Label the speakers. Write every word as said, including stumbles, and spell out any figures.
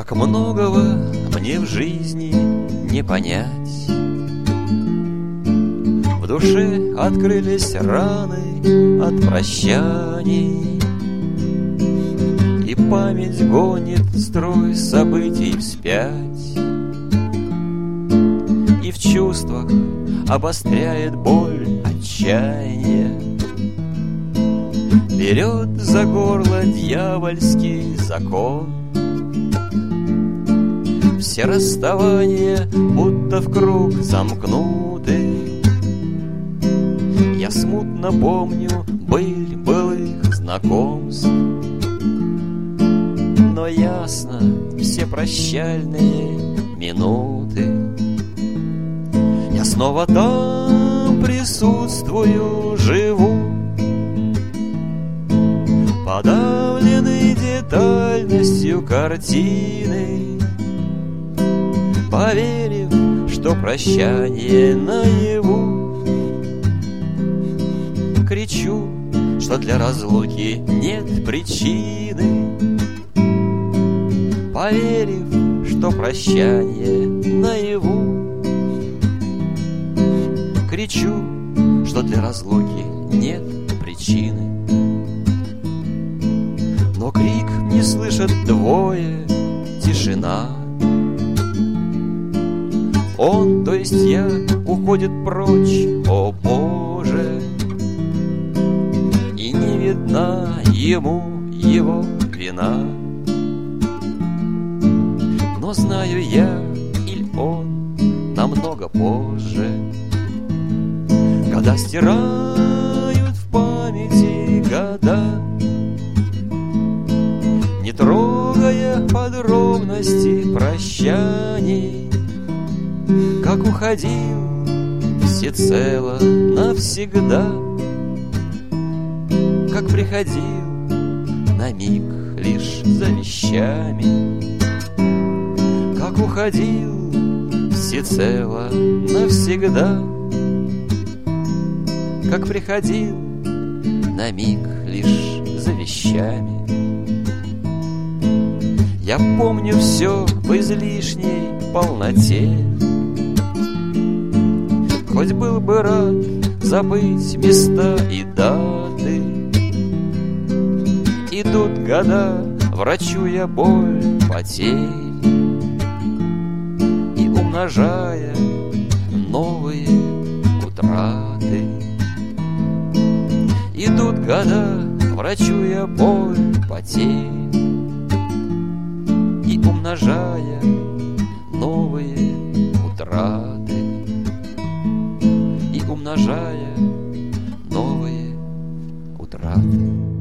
Speaker 1: Как многого мне в жизни не понять. В душе открылись раны от прощаний, и память гонит строй событий вспять, и в чувствах обостряет боль отчаяния. Берет за горло дьявольский закон. Все расставания будто в круг замкнуты. Я смутно помню быль былых знакомств, но ясно все прощальные минуты. Я снова там присутствую, живу, подавленный детальностью картины, поверив, что прощание наяву. Кричу, что для разлуки нет причины, поверив, что прощание наяву. Кричу, что для разлуки нет причины. Но крик не слышат двое, тишина. Он, то есть я, уходит прочь, о Боже, и не видна ему его вина. Но знаю я, или он намного позже, когда стирают в памяти года, не трогая подробности прощаний, как уходил всецело навсегда, как приходил на миг лишь за вещами, как уходил всецело навсегда, как приходил на миг лишь за вещами. Я помню все в излишней полноте, хоть был бы рад забыть места и даты. Идут года, врачуя боль потерь и умножая новые утраты. Идут года, врачуя боль потерь и умножая новые утраты, и умножая новые утраты.